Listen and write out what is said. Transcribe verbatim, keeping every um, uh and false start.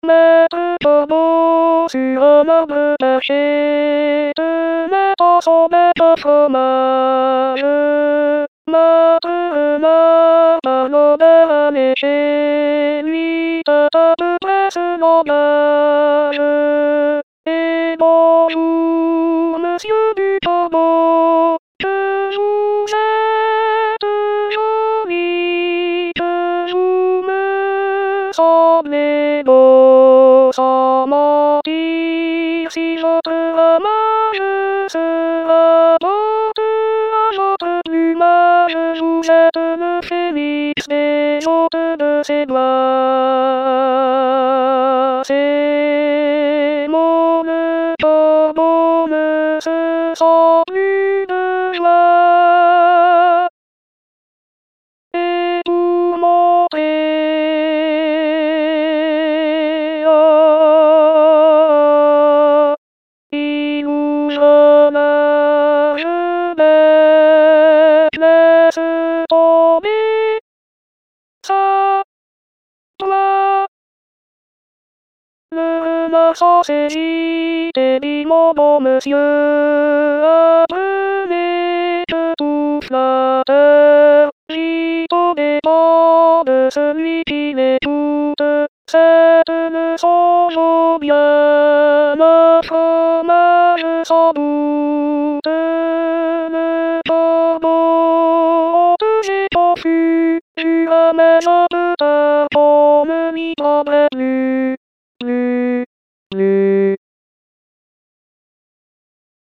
Maître corbeau sur un arbre perché, te met à son maître fromage. Maître renard par l'odeur alléchée, lui te tape presse l'engage. Et bonjour, monsieur du corbeau, que vous êtes joli, que vous me semblez beau, sans mentir, si votre ramage se rapporte à votre plumage, vous êtes le phénix des hôtes de ses doigts. C'est mon le corbeau ne se sent plus de joie. Et pour montrer, oh, il ouvre large bête, laisse tomber sa doigt. Le renard s'en saisit et dit: mon bon monsieur, apprenez que tout flatteur gît au dépens de celui qui l'écoute. Cette leçon vaut bien un fromage sans doute. Le corbeau, honteux et confus, jura mais un peu tard qu'on ne m'y prendrait plus.